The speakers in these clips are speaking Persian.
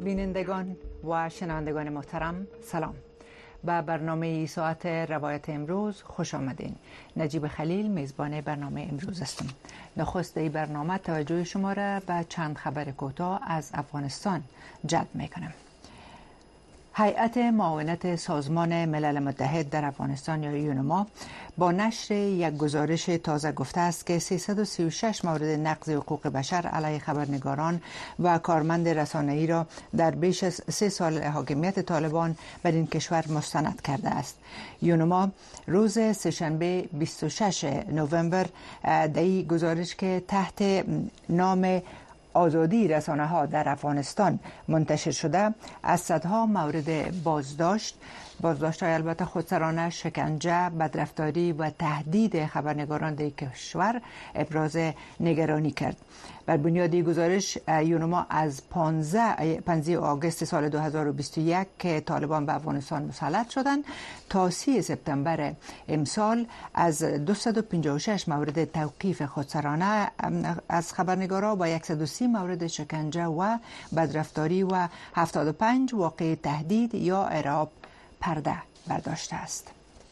بینندگان و شنوندگان محترم، سلام. به برنامه ساعت روایت امروز خوش آمدین. نجیب خلیل میزبان برنامه امروز هستم. نخست این برنامه توجه شما را به چند خبر کوتاه از افغانستان جلب میکنم. هیئت معاونت سازمان ملل متحد در افغانستان یا یونما با نشر یک گزارش تازه گفته است که 336 مورد نقض حقوق بشر علیه خبرنگاران و کارمند رسانه‌ای را در بیش از 3 سال حاکمیت طالبان بر این کشور مستند کرده است. یونما روز سه‌شنبه 26 نوامبر در این گزارش که تحت نام آزادی رسانه ها در افغانستان منتشر شده از صدها مورد بازداشت های البته خودسرانه، شکنجه، بدرفتاری و تهدید خبرنگاران در کشور ابراز نگرانی کرد. بر بنیاد گزارش یونما از 15 آگوست سال 2021 که طالبان به افغانستان مسلط شدند تا 30 سپتامبر امسال از 256 مورد توقیف خودسرانه از خبرنگاران و 130 مورد شکنجه و بدرفتاری و 75 واقع تهدید یا ارهاب پرده برداشته است.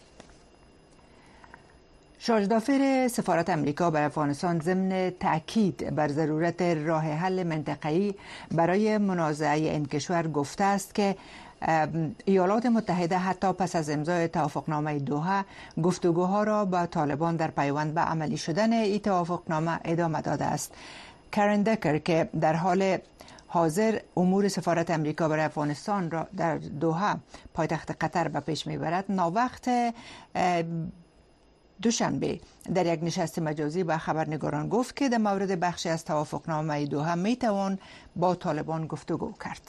شارژدافر سفارت امریکا بر افغانستان ضمن تأکید بر ضرورت راه حل منطقه‌ای برای منازعه این کشور گفته است که ایالات متحده حتی پس از امضای توافقنامه دوحه گفتگوها را با طالبان در پیوند به عملی شدن این توافقنامه ادامه داده است. کرن دکر که در حال حاضر امور سفارت امریکا برای افغانستان را در دوحه پایتخت قطر به پیش میبرد، ناوقت دوشنبه در یک نشست مجازی با خبرنگاران گفت که در مورد بخشی از توافقنامه دوحه میتوان با طالبان گفتگو کرد.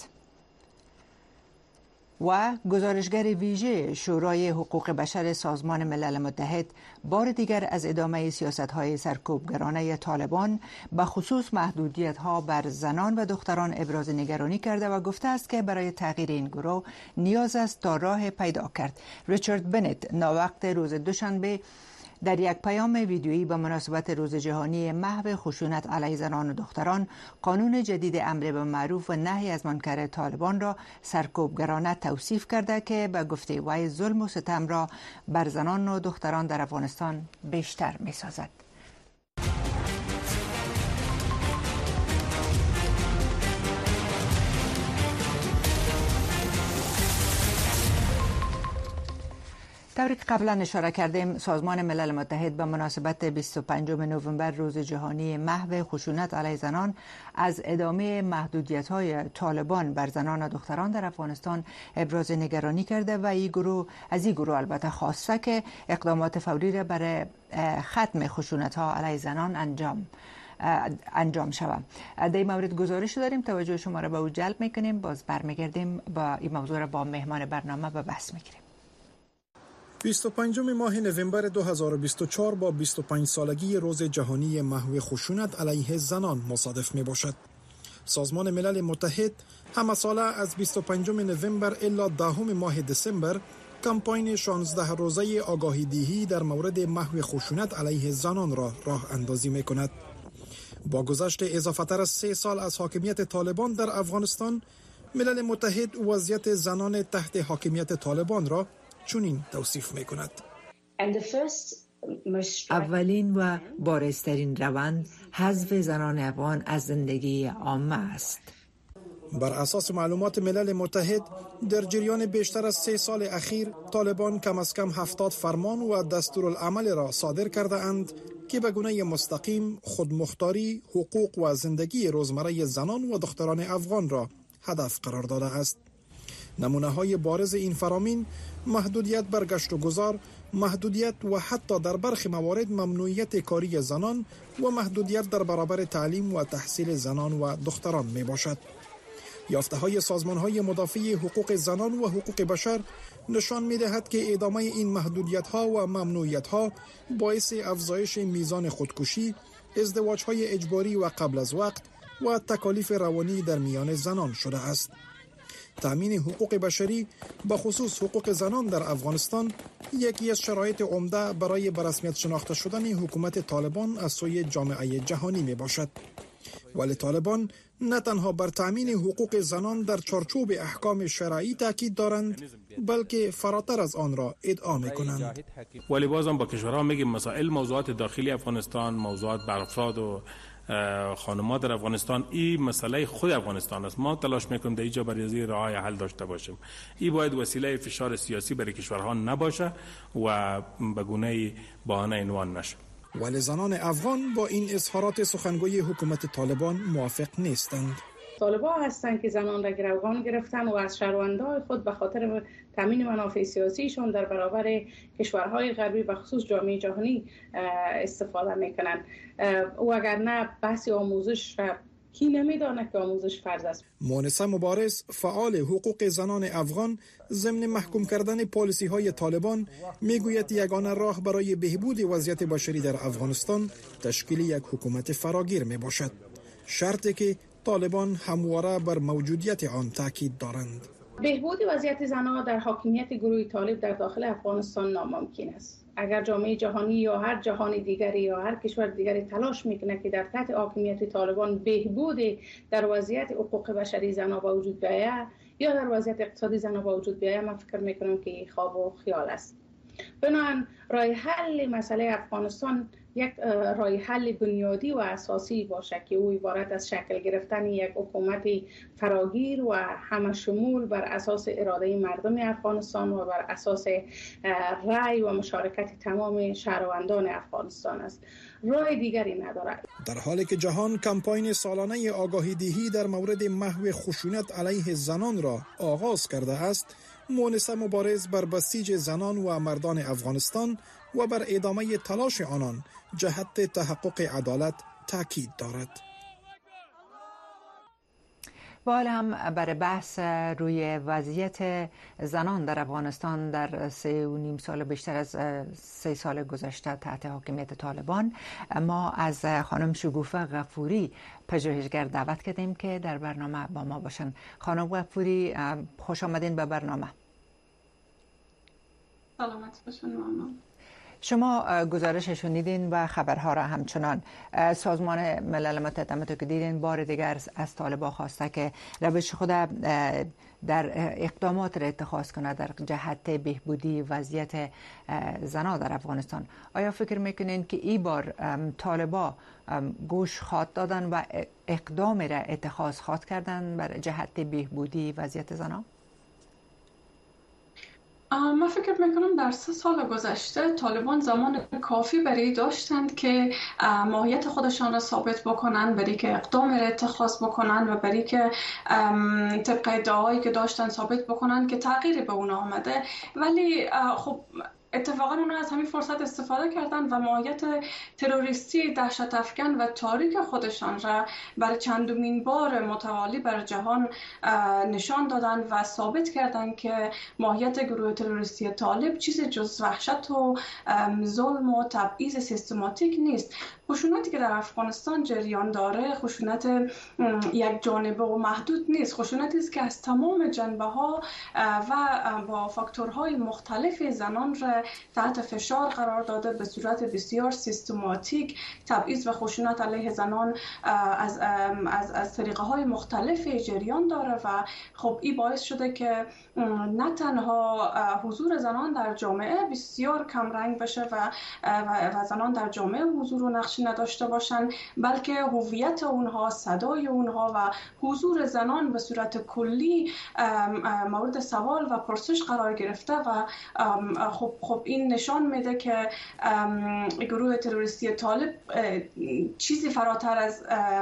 و گزارشگر ویژه شورای حقوق بشر سازمان ملل متحد بار دیگر از ادامه سیاست‌های سرکوبگرانه طالبان به خصوص محدودیت‌ها بر زنان و دختران ابراز نگرانی کرده و گفته است که برای تغییر این گروه نیاز است تا راه پیدا کرد. ریچارد بنت ناوقت روز دوشنبه در یک پیام ویدیویی به مناسبت روز جهانی محو خشونت علیه زنان و دختران قانون جدید امر بالمعروف و نهی از منکر طالبان را سرکوبگرانه توصیف کرده که به گفته وی ظلم و ستم را بر زنان و دختران در افغانستان بیشتر می‌سازد. طوری که قبلا اشاره کردیم، سازمان ملل متحد به مناسبت 25 نوامبر روز جهانی محو خشونت علیه زنان از ادامه محدودیت‌های طالبان بر زنان و دختران در افغانستان ابراز نگرانی کرده و این گروه البته خواسته که اقدامات فوری را برای ختم خشونت‌ها علیه زنان انجام شود. در این مورد گزارش داریم، توجه شما را به او جلب می‌کنیم. باز برمیگردیم با این موضوع را با مهمان برنامه به بحث می‌گیریم. 25 ماه نوامبر 2024 با 25 سالگی روز جهانی محو خشونت علیه زنان مصادف می باشد. سازمان ملل متحد همه ساله از 25 نوامبر الی 10 ماه دسامبر کمپاین 16 روزه آگاهی دهی در مورد محو خشونت علیه زنان را راه اندازی می کند. با گذشت اضافه تر از 3 سال از حاکمیت طالبان در افغانستان، ملل متحد وضعیت زنان تحت حاکمیت طالبان را چنین توصیف می کند. اولین و بارزترین روند حذف زنان افغان از زندگی عامه است. بر اساس معلومات ملل متحد در جریان بیشتر از 3 سال اخیر طالبان کم از کم 70 فرمان و دستورالعمل را صادر کرده اند که به گونه مستقیم خودمختاری، حقوق و زندگی روزمره زنان و دختران افغان را هدف قرار داده است. نمونه های بارز این فرامین محدودیت بر گشت و گذار، محدودیت و حتی در برخی موارد ممنوعیت کاری زنان و محدودیت در برابر تعلیم و تحصیل زنان و دختران می باشد. یافته های سازمان های مدافع حقوق زنان و حقوق بشر نشان می دهد که ادامه این محدودیت ها و ممنوعیت ها باعث افزایش میزان خودکشی، ازدواج های اجباری و قبل از وقت و تکالیف روانی در میان زنان شده است. تأمین حقوق بشری به خصوص حقوق زنان در افغانستان یکی از شرایط عمده برای به رسمیت شناخته شدن حکومت طالبان از سوی جامعه جهانی می باشد. ولی طالبان نه تنها بر تأمین حقوق زنان در چارچوب احکام شرعی تاکید دارند، بلکه فراتر از آن را ادعا می‌کنند. ولی بازم با کشورها میگیم مسائل موضوعات داخلی افغانستان، موضوعات بر افراد و خانمات در افغانستان، این مسئله خود افغانستان است. ما تلاش میکنیم در اینجا برای راه حل داشته باشیم. این باید وسیله فشار سیاسی برای کشورها نباشه و به گونه بهانه عنوان نشه. ولی زنان افغان با این اظهارات سخنگوی حکومت طالبان موافق نیستند. طالبان هستند که زنان را گروگان گرفتن و از شهروندان خود به خاطر تامین منافع سیاسیشون در برابر کشورهای غربی و خصوص جامعه جهانی استفاده میکنند. و اگر نه بحث آموزش کی نمیدانه که آموزش فرض است. مونسه مبارز، فعال حقوق زنان افغان، ضمن محکوم کردن پالیسی های طالبان میگوید یگانه راه برای بهبود وضعیت بشری در افغانستان تشکیل یک حکومت فراگیر می باشد، شرطی که طالبان همواره بر موجودیت آن تاکید دارند. بهبود وضعیت زنان در حاکمیت گروه طالب در داخل افغانستان ناممکن است. اگر جامعه جهانی یا هر جهان دیگری یا هر کشور دیگری تلاش میکنه که در تحت حاکمیت طالبان بهبود در وضعیت حقوق بشری زنان با وجود بیاید یا در وضعیت اقتصادی زنان با وجود بیاید، من فکر میکنم که خواب و خیال است. بنابراین راه حل مسئله افغانستان یک راه حل بنیادی و اساسی باشه که او عبارت از شکل گرفتن یک حکومت فراگیر و همه شمول بر اساس اراده مردم افغانستان و بر اساس رأی و مشارکت تمام شهروندان افغانستان است. راه دیگری نداره. در حالی که جهان کمپاین سالانه آگاهی دهی در مورد محو خشونت علیه زنان را آغاز کرده است، مونسه مبارز بر بسیج زنان و مردان افغانستان و بر ادامه تلاش آنان جهت تحقق عدالت تاکید دارد. با حال هم برای بحث روی وضعیت زنان در افغانستان در 3.5 سال بیشتر از 3 سال گذشته تحت حاکمیت طالبان، ما از خانم شگوفه غفوری پژوهشگر دعوت کردیم که در برنامه با ما باشن. خانم غفوری، خوش آمدین به برنامه. سلامت باشین مامان. شما گزارش شنیدین و خبرها را همچنان. سازمان ملل متحد همونطور که دیدین بار دیگر از طالبان خواسته که روش خود در اقدامات را اتخاذ کنه در جهت بهبودی وضعیت زنان در افغانستان. آیا فکر میکنین که این بار طالبان گوش خواهد دادن و اقدام را اتخاذ خواهد کردن بر جهت بهبودی وضعیت زنان؟ من فکر میکنم در 3 سال گذشته طالبان زمان کافی برای داشتند که ماهیت خودشان را ثابت بکنند، برای که اقدام را اتخاذ بکنند و برای که طبق ادعاهایی که داشتند ثابت بکنند که تغییری به اون آمده. ولی خب اتفاقا اونا از همین فرصت استفاده کردن و ماهیت تروریستی دهشت افکن و تاریک خودشان را برای چندمین بار متوالی بر جهان نشان دادن و ثابت کردن که ماهیت گروه تروریستی طالب چیز جز وحشت و ظلم و تبعیض سیستماتیک نیست. خشونتی که در افغانستان جریان داره خشونت یک جانبه و محدود نیست، خشونتی است که از تمام جنبه‌ها و با فاکتورهای مختلف زنان را تحت فشار قرار داده، به صورت بسیار سیستماتیک تبعیض و خشونت علیه زنان از طریقه‌های مختلف جریان داره و خب این باعث شده که نه تنها حضور زنان در جامعه بسیار کم رنگ بشه و زنان در جامعه حضور و نقشی نداشته باشند، بلکه هویت اونها، صدای اونها و حضور زنان به صورت کلی مورد سوال و پرسش قرار گرفته و خب این نشان میده که گروه تروریستی طالب چیزی فراتر از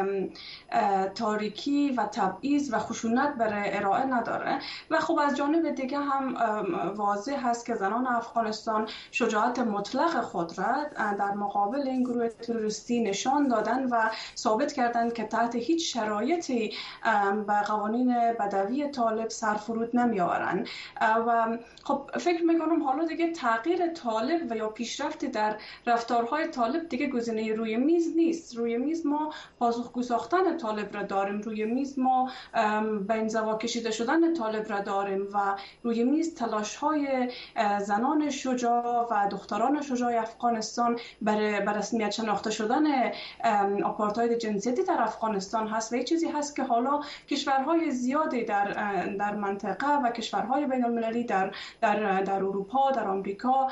تاریکی و تبعیض و خشونت برای ارائه نداره. و خب از جانب دیگه هم واضح هست که زنان افغانستان شجاعت مطلق خود را در مقابل این گروه تروریستی نشان دادن و ثابت کردند که تحت هیچ شرایطی به قوانین بدوی طالب سرفرود نمی آورند. و خب فکر میکنم حالا دیگه تغییر طالب و یا پیشرفتی در رفتارهای طالب دیگه گزینه روی میز نیست. روی میز ما پاسخگو ساختن طالب را داریم، روی میز ما به انزوا کشیده شدن طالب را داریم و روی میز تلاش‌های زنان شجاع و دختران شجاع افغانستان برای رسمیت شناخته شدن آپارتاید جنسیتی در افغانستان هست و این چیزی هست که حالا کشورهای زیادی در منطقه و کشورهای بین المللی در اروپا، در آمریکا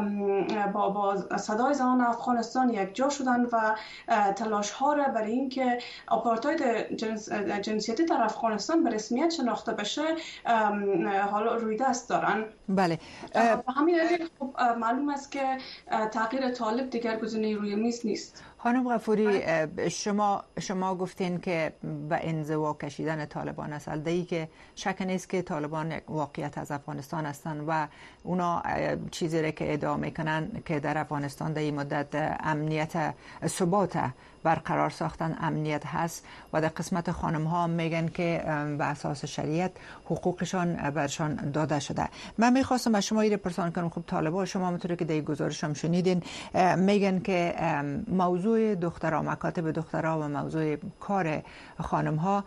با صدای زنان افغانستان یک جا شدن و تلاش ها را برای اینکه آپارتاید جنسیتی در افغانستان به رسمیت شناخته بشه حالا روی دست دارن. بله. همین خب معلوم است که تغییر طالب دیگر گزینه روی میز نیست. خانم غفوری، شما گفتین که به انزوا کشیدن طالبان است، البته که شک نیست که طالبان یک واقعیت از افغانستان هستند و اونا چیزی را که ادعا میکنن که در افغانستان در این مدت امنیت ثبات برقرار ساختن امنیت هست و در قسمت خانم ها میگن که به اساس شریعت حقوقشان برشان داده شده. من میخواستم از شما این پرسان کنم، خب طالبان شما همونطوری که در گزارش هم شنیدین میگن که موضوع دخترها، مکاتب دخترها و موضوع کار خانم ها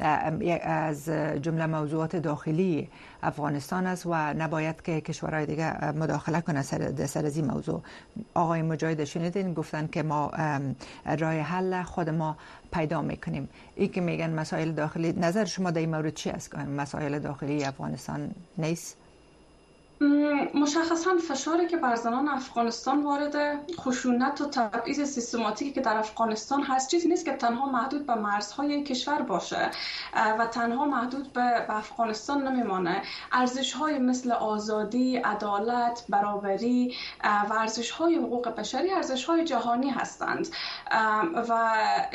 از جمله موضوعات داخلی افغانستان است و نباید که کشورهای دیگه مداخله کنه سر از این موضوع. آقای مجاهد شنیدین گفتن که ما راه حل خود ما پیدا میکنیم. این که میگن مسائل داخلی، نظر شما در این مورد چی است؟ مسائل داخلی افغانستان نیست؟ مشخصا فشاری که بر زنان افغانستان وارد، خشونت و تبعیض سیستماتیکی که در افغانستان هست چیزی نیست که تنها محدود به مرزهای کشور باشه و تنها محدود به افغانستان نمیمانه. ارزش‌های مثل آزادی، عدالت، برابری و ارزش‌های حقوق بشری ارزش‌های جهانی هستند و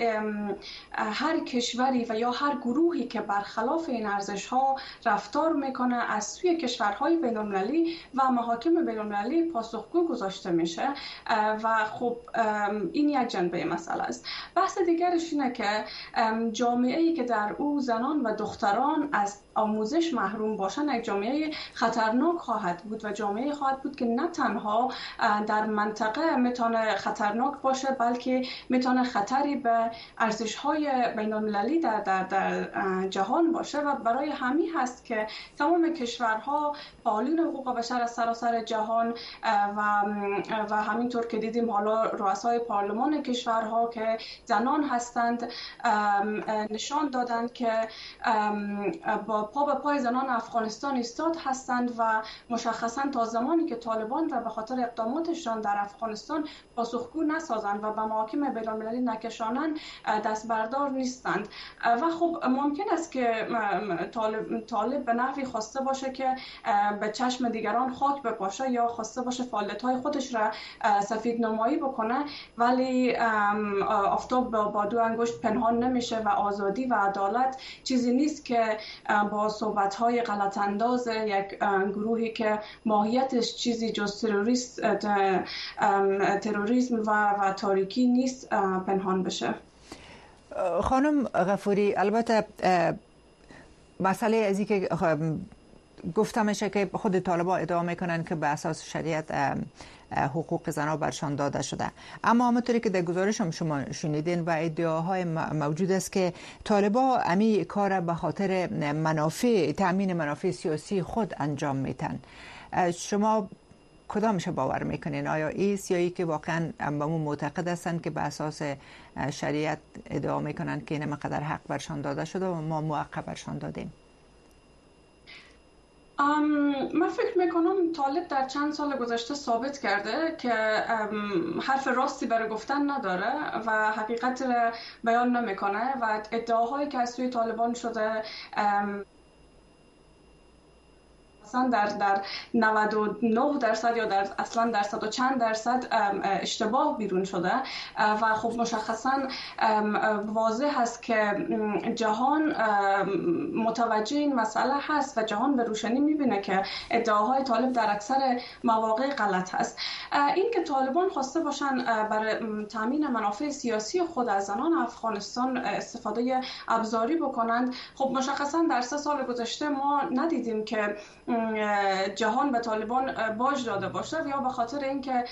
هر کشوری و یا هر گروهی که برخلاف این ارزش‌ها رفتار میکنه از سوی کشورهای بین‌المللی و محاکم بین‌المللی پاسخگو گذاشته میشه و خب این یک جنبه مسئله است. بحث دیگرش اینه که جامعه‌ای که در او زنان و دختران از آموزش محروم باشن یک جامعه خطرناک خواهد بود و جامعه خواهد بود که نه تنها در منطقه میتونه خطرناک باشه بلکه میتونه خطری به ارزش‌های بین‌المللی در جهان باشه و برای همین هست که تمام کشورها فعالین حقوق بشر از سراسر جهان و همینطور که دیدیم حالا رؤسای پارلمان کشورها که زنان هستند نشان دادند که با پا به پای زنان افغانستان ایستاد هستند و مشخصا تا زمانی که طالبان را به خاطر اقداماتشان در افغانستان پاسخگو نسازند و به محاکم بین‌المللی نکشانند دست بردار نیستند و خب ممکن است که طالب به نحوی خواسته باشه که به چشم دیگران خاک بپاشه یا خواسته باشه فعالیت‌های خودش را سفید نمایی بکنه، ولی آفتاب با دو انگشت پنهان نمیشه و آزادی و عدالت چیزی نیست که با صحبت‌های غلط انداز یک گروهی که ماهیتش چیزی جز تروریسم و تاریکی نیست پنهان بشه. خانم غفوری، البته مسئله ازی که گفته میشه که خود طالبان ادعا میکنن که به اساس شریعت حقوق زنها برشان داده شده، اما همونطوری که در گزارش هم شما شنیدین و ادعاهای موجود است که طالبان امی کار به خاطر تامین منافع سیاسی خود انجام میتن. شما کدامش باور میکنین؟ آیا ایست یا ای که واقعا به اون معتقد هستند که به اساس شریعت ادعا میکنن که این مقدر حق برشان داده شده و ما موقع برشان دادیم؟ من فکر میکنم طالب در چند سال گذشته ثابت کرده که حرف راستی برای گفتن نداره و حقیقت را بیان نمیکنه و ادعاهایی که از سوی طالبان شده در 99% یا در اصلا در 100 و چند درصد اشتباه بیرون شده و خب مشخصا واضح هست که جهان متوجه این مسئله هست و جهان به روشنی میبینه که ادعاهای طالب در اکثر مواقع غلط هست. این که طالبان خواسته باشن برای تامین منافع سیاسی خود از زنان افغانستان استفاده ابزاری بکنند، خب مشخصا در 3 سال گذشته ما ندیدیم که جهان به طالبان باج داده باشه یا به خاطر اینکه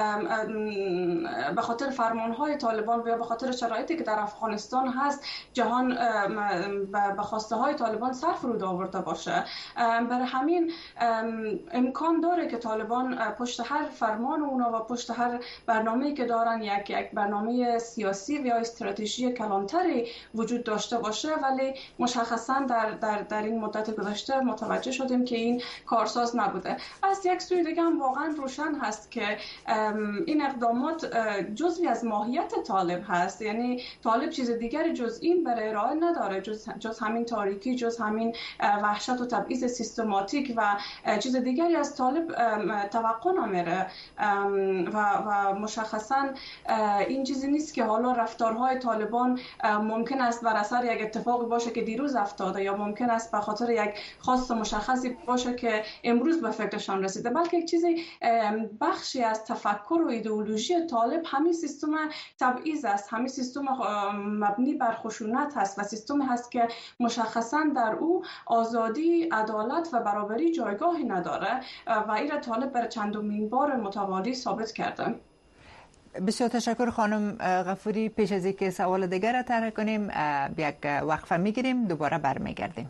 به خاطر فرمانهای طالبان یا به خاطر شرایطی که در افغانستان هست جهان به خواسته های طالبان سر فرود آورده باشه. برای همین امکان داره که طالبان پشت هر فرمان اونا و پشت هر برنامه‌ای که دارن یک برنامه سیاسی و یا استراتژی کلانتری وجود داشته باشه، ولی مشخصا در این مدت گذشته متوجه شدیم که این کارساز نبوده. از یک سوی دیگه هم واقعا روشن هست که این اقدامات جزئی از ماهیت طالب هست، یعنی طالب چیز دیگری جز این برای ارائه نداره، جز همین تاریکی، جز همین وحشت و تبعیض سیستماتیک و چیز دیگری از طالب توقع نمیره و مشخصا این چیزی نیست که حالا رفتارهای طالبان ممکن است بر اثر یک اتفاقی باشه که دیروز افتاده یا ممکن است به خاطر یک خواست مشخصی باشه که امروز به فکرشان رسیده، بلکه یک چیزی بخشی از تفکر و ایدئولوژی طالب همین سیستم تبعیض است، همین سیستم مبنی بر خشونت هست و سیستمی هست که مشخصا در او آزادی، عدالت و برابری جایگاهی نداره و این را طالب بر چندمین بار متوالی ثابت کرده. بسیار تشکر خانم غفوری. پیش از اینکه سوال دیگر را طرح کنیم یک وقفه میگیریم، دوباره برمیگردیم.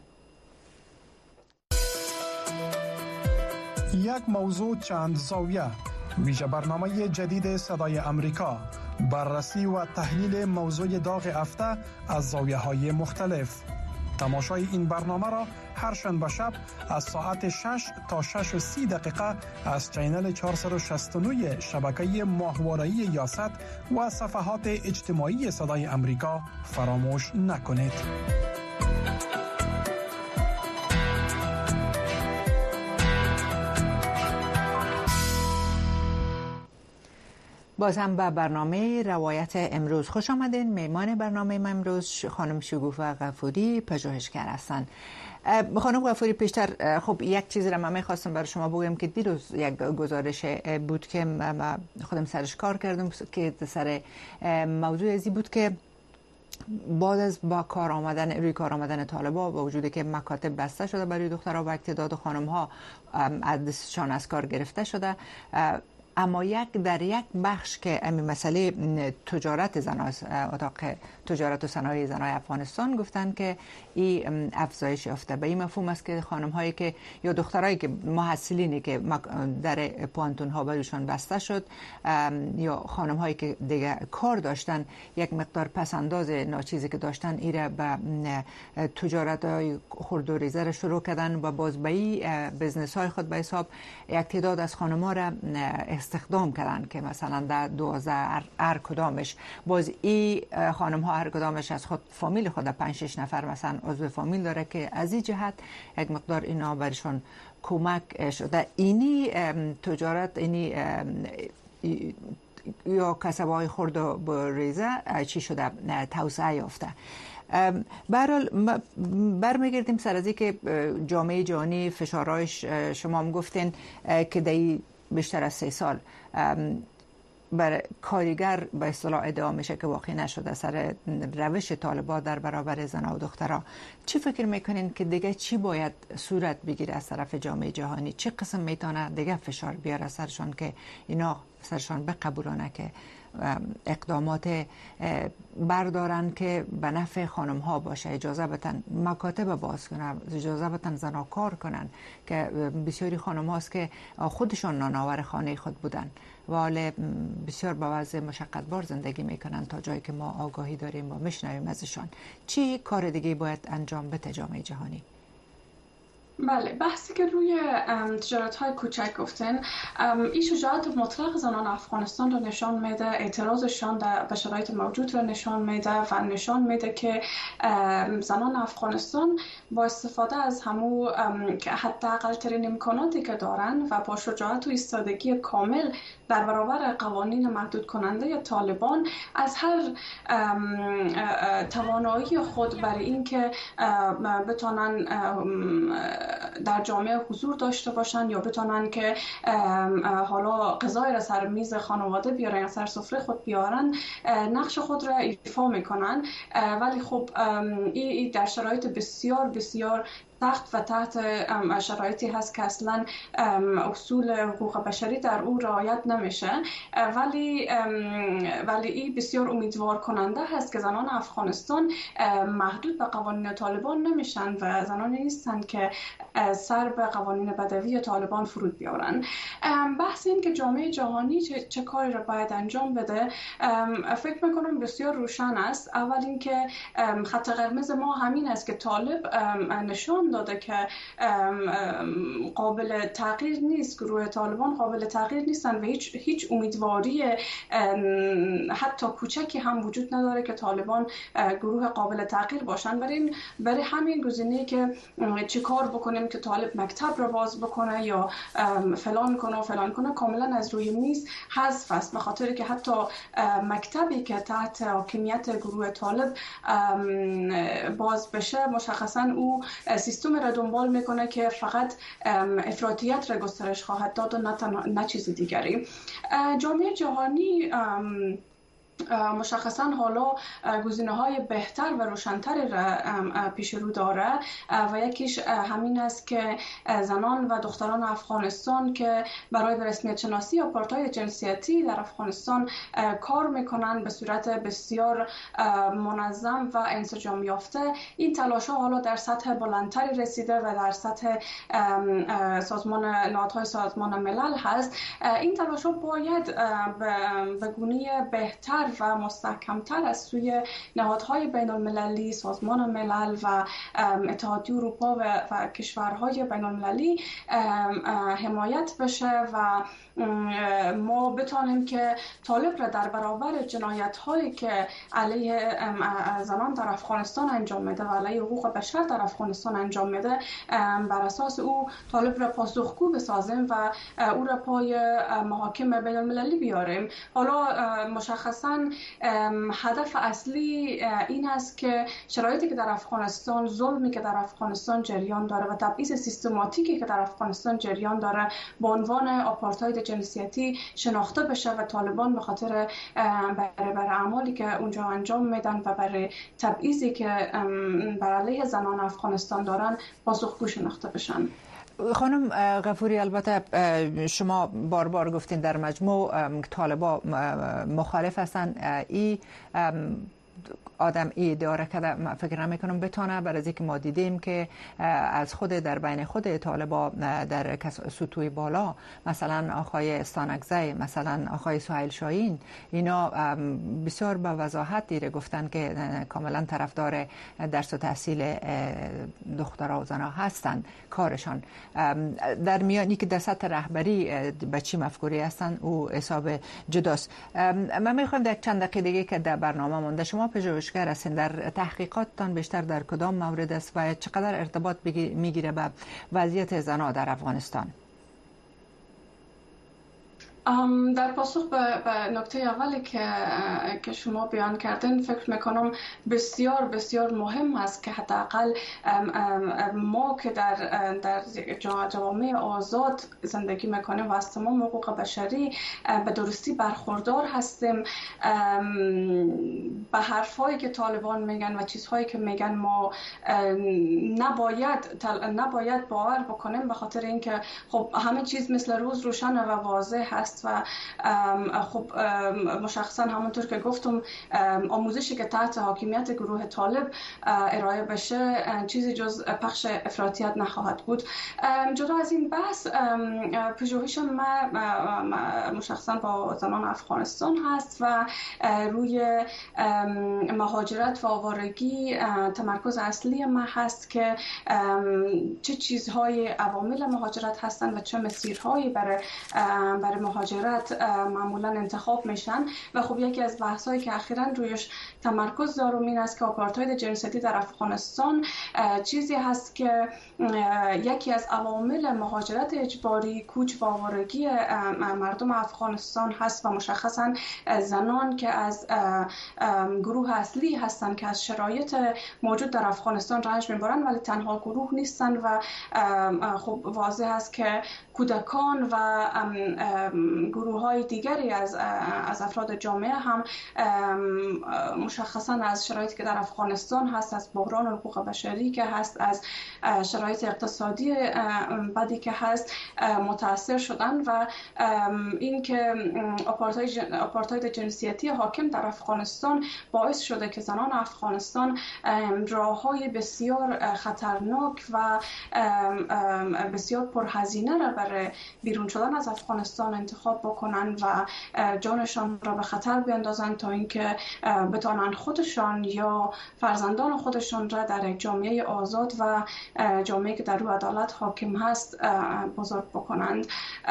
یک موضوع چند زاویه، ویژه برنامه جدید صدای امریکا، بررسی و تحلیل موضوع داغ هفته از زاویه‌های مختلف. تماشای این برنامه را هر شنبه شب از ساعت 6 تا 6:30 از چینل 469 شبکه ماهواره‌ای یاست و صفحات اجتماعی صدای امریکا فراموش نکنید. باز هم به برنامه روایت امروز خوش آمدین. میمان برنامه ما امروز خانم شگوفه غفوری، پژوهشگر هستند. خانم غفوری، پیشتر خب یک چیزی را من می‌خواستم برای شما بگم که دیروز یک گزارش بود که ما خودم سرش کار کردم که سر موضوع ازی بود که بعد از روی کار آمدن طالبان با وجودی که مکاتب بسته شده برای دخترها و تعداد خانم‌ها دستشان از کار گرفته شده، اما در یک بخش که همین مسئله تجارت زنان، اتاق تجارت و صنایع زنای افغانستان گفتن که این افزایش یافته. به این مفهوم است که خانم هایی که یا دخترایی که محصلینی که در پوانتون ها برایشان بسته شد یا خانم هایی که دیگه کار داشتن یک مقدار پسنداز ناچیزی که داشتن ایره به تجارت های خرد و ریزه شروع کردن و باز به این بزنس های خود به حساب یک تعداد از خانم ها را استخدام کردن که مثلا در 12 هر کدامش باز این خانم ها هر کدامش از خود فامیل خود 5-6 نفر مثلا عضو فامیل داره که از این جهت یک مقدار اینا برشون کمک شده. اینی تجارت اینی یا کسب‌های خرد و ریزه چی شده توسعه یافته. برحال برمیگردیم سر از که جامعه جهانی فشارهایش شما هم گفتین که در بیشتر از 3 سال بر کارگر به اصطلاح ادعا میشه که واقعی نشده سر روش طالبان در برابر زنها و دخترها. چی فکر میکنین که دیگه چی باید صورت بگیره از طرف جامعه جهانی؟ چه قسم میتونه دیگه فشار بیاره سرشان که اینا سرشان بقبولانه که اقدامات بردارن که به نفع خانم ها باشه، اجازه بدن مکاتب باز کنن، اجازه بدن زنها کار کنن که بسیاری خانم هاست که خودشان نانآور خانه خود بودن و حالا بسیار با وضع مشقتبار زندگی میکنن تا جایی که ما آگاهی داریم و میشنویم ازشان. چی کار دیگه باید انجام بده جامعه جهانی؟ بله، بحثی که روی تجارت‌های کوچک گفتن، این شجاعت مطلق زنان افغانستان رو نشان میده، اعتراضشان به شرایط موجود رو نشان میده و نشان میده که زنان افغانستان با استفاده از همو حداقل ترین امکاناتی که دارن و با شجاعت و ایستادگی کامل در برابر قوانین محدود کننده طالبان از هر توانایی خود برای اینکه بتونن در جامعه حضور داشته باشن یا بتونن که حالا غذای را سر میز خانواده بیارن یا سر سفره خود بیارن، نقش خود را ایفا میکنن. ولی خب این در شرایط بسیار بسیار سخت و تحت شرایطی هست که اصلا اصول حقوق بشری در او رعایت نمیشه، ولی این بسیار امیدوار کننده هست که زنان افغانستان محدود به قوانین طالبان نمیشن و زنانی نیستند که سر به قوانین بدوی طالبان فرود بیارن. بحث این که جامعه جهانی چه کاری را باید انجام بده فکر میکنم بسیار روشن است. اول اینکه خط قرمز ما همین است که طالب نشان داده که قابل تغییر نیست، گروه طالبان قابل تغییر نیستن و هیچ امیدواری حتی کوچکی هم وجود نداره که طالبان گروه قابل تغییر باشن. برای همین گزینه‌ای که چه کار بکنیم که طالب مکتب رو باز بکنه یا فلان کنه کاملا از روی میز حذف است، به خاطر که حتی مکتبی که تحت حاکمیت گروه طالب باز بشه مشخصا او سیستم را دنبال میکنه که فقط افراطیت را گسترش خواهد داد و نه چیز دیگری. جامعه جهانی مشخصا حالا گزینه‌های بهتر و روشن‌تری را پیش رو داره و یکیش همین است که زنان و دختران افغانستان که برای رسمیت شناسی آپارتاید جنسیتی در افغانستان کار میکنن به صورت بسیار منظم و انسجام یافته، این تلاش‌ها حالا در سطح بلندتری رسیده و در سطح نهادهای سازمان ملل هست. این تلاش‌ها باید به گونه بهتر و مستحکمتر از سوی نهادهای بین المللی، سازمان ملل و اتحادیه اروپا و کشورهای بین المللی حمایت بشه و ما بتانیم که طالب را در برابر جنایت هایی که علیه زنان در افغانستان انجام میده و علیه حقوق بشر در افغانستان انجام میده بر اساس او طالب را پاسخگو بسازیم و او را پای محاکم بین المللی بیاریم. حالا مشخصا هدف اصلی این است که شرایطی که در افغانستان، ظلمی که در افغانستان جریان داره و تبعیض سیستماتیکی که در افغانستان جریان داره به عنوان آپارتاید جنسیتی شناخته بشه و طالبان به خاطر برای اعمالی که اونجا انجام میدن و برای تبعیضی که بر علیه زنان افغانستان دارن پاسخگو شناخته بشن. خانم غفوری، البته شما بار بار گفتین در مجموع طالبا مخالف هستن. ای آدم اداره کرده فکر نمیکنم بتونه، برای از اینکه ما دیدیم که از خود در بین خود طالبا در سطوح بالا مثلا آقای استانکزی، مثلا آقای سهیل شاهین، اینا بسیار به وضاحت دیره گفتن که کاملا طرفدار درس و تحصیل دخترها و زنها هستن. کارشان در میانی که در سطح رهبری به چی مفکوری هستن او حساب جداست. من میخوام در چند دقیقه دیگه که در برنامه مونده، شما پژوهشگر هستین، در تحقیقاتتان بیشتر در کدام مورد است و چقدر ارتباط میگیره به وضعیت زنها در افغانستان؟ در پاسخ به نکته اولی که شما بیان کردین فکر میکنم بسیار بسیار مهم است که حداقل ما که در جوامع آزاد زندگی میکنیم و از تمام حقوق بشری به درستی برخوردار هستیم، به حرفایی که طالبان میگن و چیزهایی که میگن ما نباید باور بکنیم، به خاطر اینکه خب همه چیز مثل روز روشن و واضح هست و خب مشخصا همونطور که گفتم آموزشی که تحت حاکمیت گروه طالب ارائه بشه چیزی جز پخش افراطیت نخواهد بود. جدا از این بحث پژوهش ما مشخصا با زنان افغانستان هست و روی مهاجرت و آوارگی تمرکز اصلی ما هست که چه چیزهای عوامل مهاجرت هستند و چه مسیرهایی برای مهاجرت معمولا انتخاب میشن. و خب یکی از بحث‌هایی که اخیراً رویش تمرکز دارم این است که آپارتاید جنسیتی در افغانستان چیزی هست که یکی از عوامل مهاجرت اجباری، کوچ و آوارگی مردم افغانستان هست و مشخصاً زنان که از گروه اصلی هستند که از شرایط موجود در افغانستان رنج میبرند، ولی تنها گروه نیستند و خب واضح است که کودکان و گروه‌های دیگری از افراد جامعه هم مشخصاً از شرایطی که در افغانستان هست، از بحران حقوق بشری که هست، از شرایط اقتصادی بدی که هست متاثر شدن و این که آپارتاید جنسیتی حاکم در افغانستان باعث شده که زنان افغانستان راه‌های بسیار خطرناک و بسیار پرهزینه را برای بیرون شدن از افغانستان انتخاب بکنن و جانشان را به خطر بیندازن تا اینکه بتوانند خودشان یا فرزندان خودشان را در یک جامعه آزاد و جامعه که در روی عدالت حاکم هست بزرگ بکنند.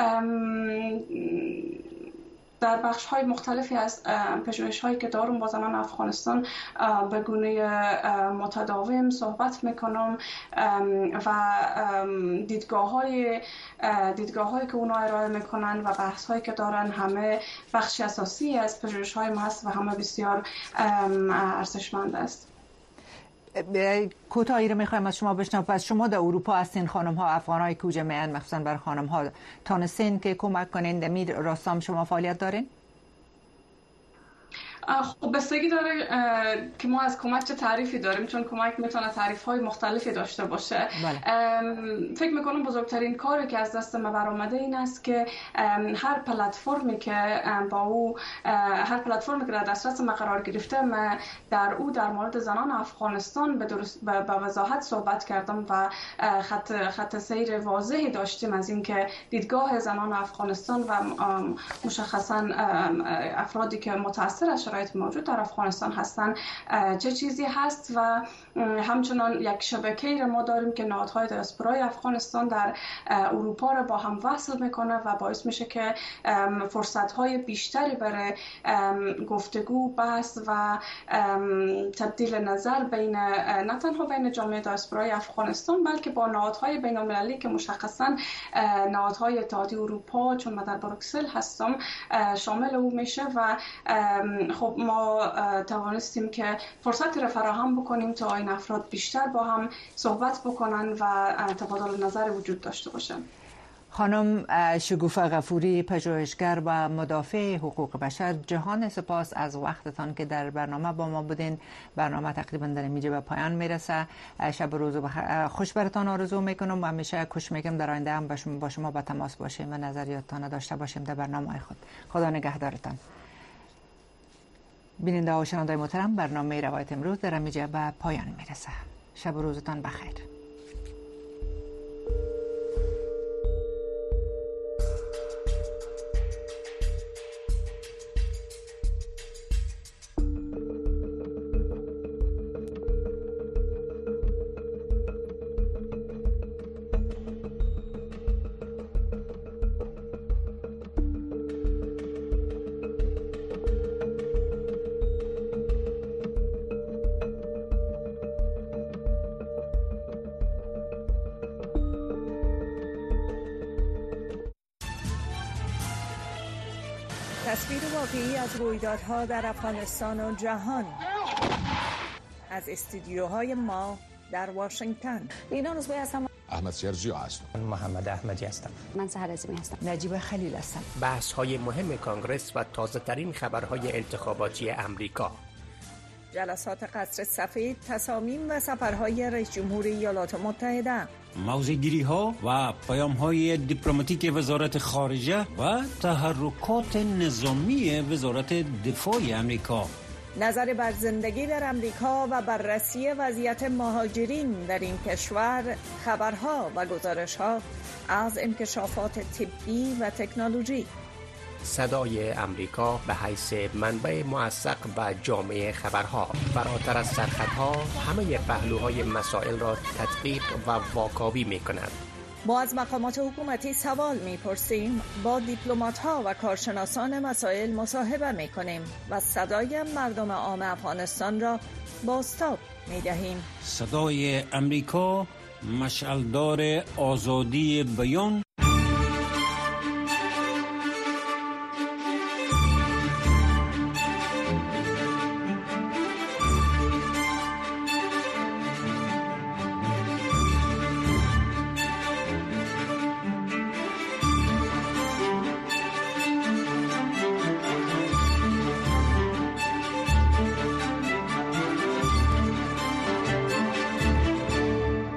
در بخش‌های مختلفی از پژوهش‌هایی که دارم با زنان افغانستان به گونه متداوم صحبت میکنم و دیدگاه‌هایی که اونا ارائه میکنن و بحث‌هایی که دارن همه بخش اساسی از پژوهش‌های ما هست و همه بسیار ارزشمند است. کوتاهی رو میخوایم از شما بشنویم. پس شما در اروپا هستین، خانم ها افغانای کو جمعاً مخصوصا بر خانم ها تانستین که کمک کنین در میر راستام شما فعالیت دارین؟ خب بستگی داره که ما از کمک چه تعریفی داریم، چون کمک میتونه تعریف‌های مختلفی داشته باشه. فکر میکنم بزرگترین کاری که از دست ما برآمده این است که هر پلتفرمی که در دسترس ما قرار گرفته، من در مورد زنان افغانستان به وضاحت صحبت کردم و خط سیر واضحی داشتیم از اینکه دیدگاه زنان افغانستان و مشخصا افرادی که متأثر از شرایط موجود در افغانستان هستن چه چیزی هست و همچنان یک شبکه‌ای را ما داریم که نهادهای دیاسپورای افغانستان در اروپا را با هم وصل میکنه و باعث میشه که فرصت‌های بیشتری برای گفتگو، بحث و تبدیل نظر نه تنها بین جامعه دیاسپورای افغانستان بلکه با نهادهای بین‌المللی که مشخصاً نهادهای اتحادیه اروپا، چون من در بروکسل هستم، شامل او میشه و خب ما توانستیم که فرصتی را فراهم بکنیم تا این افراد بیشتر با هم صحبت بکنن و تبادل نظر وجود داشته باشن. خانم شگوفه غفوری، پژوهشگر و مدافع حقوق بشر، جهان سپاس از وقتتان که در برنامه با ما بودین. برنامه تقریبا در اینجا به پایان میرسه. شب و روز خوش براتان آرزو میکنم و همیشه کوشش میکنم در آینده هم با شما به تماس باشیم و نظریاتتان داشته باشیم در برنامه خود. خدا نگهدارتان. بیننده و شنونده محترم، برنامه روایت امروز در اینجا به پایان میرسه. شب و روزتان بخیر. تصویر واقعی از رویدادها در افغانستان و جهان از استودیوهای ما در واشنگتن. لینا نوزبایی هستم. احمد سرجیو هستم. محمد احمدی هستم. من سحر عظیمی هستم. نجیب خلیل هستم. بحث‌های مهم کانگرس و تازه‌ترین خبرهای انتخاباتی امریکا. جلسات قصر سفید، تصامیم و سفرهای رئیس جمهور ایالات متحده. موضع‌گیری‌ها و پیام‌های دیپلماتیک وزارت خارجه و تحرکات نظامی وزارت دفاع امریکا. نظر بر زندگی در امریکا و بررسی وضعیت مهاجرین در این کشور، خبرها و گزارش‌ها از انکشافات طبی و تکنولوژی. صدای امریکا به حیث منبع موثق و جامع خبرها، فراتر از سرحدها همه پهلوهای مسائل را تدقیق و واکاوی می کند. ما از مقامات حکومتی سوال می‌پرسیم، با دیپلمات‌ها و کارشناسان مسائل مصاحبه می‌کنیم و صدای مردم عام افغانستان را بازتاب می‌دهیم. صدای امریکا، مشعلدار آزادی بیان